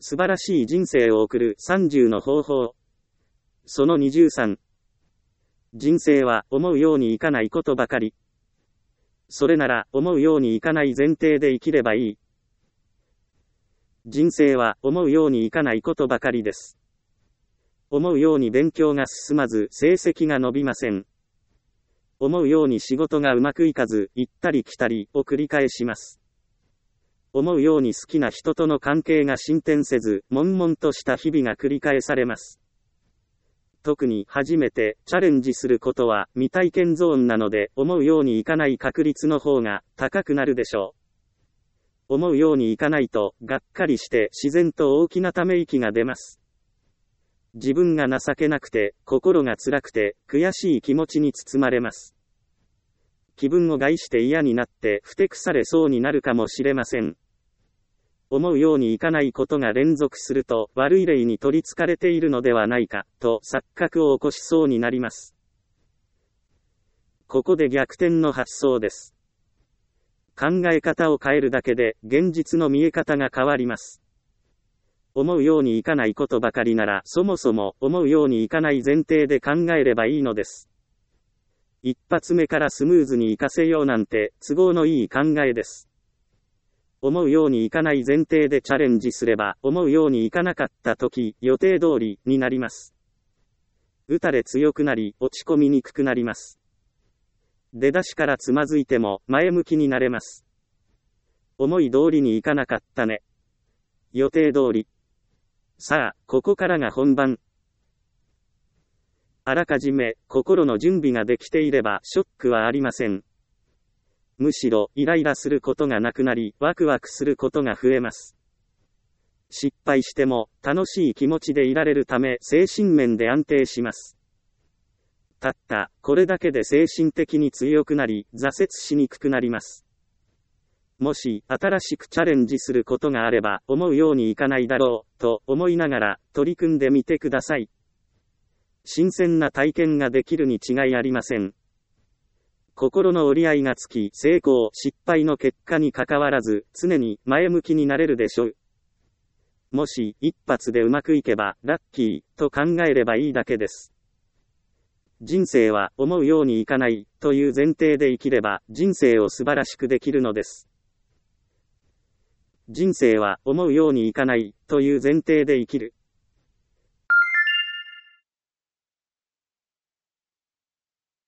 素晴らしい人生を送る30の方法。その23。人生は思うようにいかないことばかり。それなら思うようにいかない前提で生きればいい。人生は思うようにいかないことばかりです。思うように勉強が進まず成績が伸びません。思うように仕事がうまくいかず行ったり来たりを繰り返します。思うように好きな人との関係が進展せず、悶々とした日々が繰り返されます。特に初めてチャレンジすることは未体験ゾーンなので、思うようにいかない確率の方が高くなるでしょう。思うようにいかないと、がっかりして自然と大きなため息が出ます。自分が情けなくて、心が辛くて、悔しい気持ちに包まれます。気分を害して嫌になってふてくされそうになるかもしれません。思うようにいかないことが連続すると悪い霊に取り憑かれているのではないかと錯覚を起こしそうになります。ここで逆転の発想です。考え方を変えるだけで現実の見え方が変わります。思うようにいかないことばかりならそもそも思うようにいかない前提で考えればいいのです。一発目からスムーズにいかせようなんて都合のいい考えです。思うようにいかない前提でチャレンジすれば思うようにいかなかった時予定通りになります。打たれ強くなり落ち込みにくくなります。出だしからつまずいても前向きになれます。思い通りにいかなかったね。予定通り。さあ、ここからが本番。あらかじめ心の準備ができていればショックはありません。むしろイライラすることがなくなりワクワクすることが増えます。失敗しても楽しい気持ちでいられるため精神面で安定します。たったこれだけで精神的に強くなり挫折しにくくなります。もし新しくチャレンジすることがあれば思うようにいかないだろうと思いながら取り組んでみてください。新鮮な体験ができるに違いありません。心の折り合いがつき、成功、失敗の結果に関わらず、常に前向きになれるでしょう。もし、一発でうまくいけば、ラッキー、と考えればいいだけです。人生は、思うようにいかない、という前提で生きれば、人生を素晴らしくできるのです。人生は、思うようにいかない、という前提で生きる。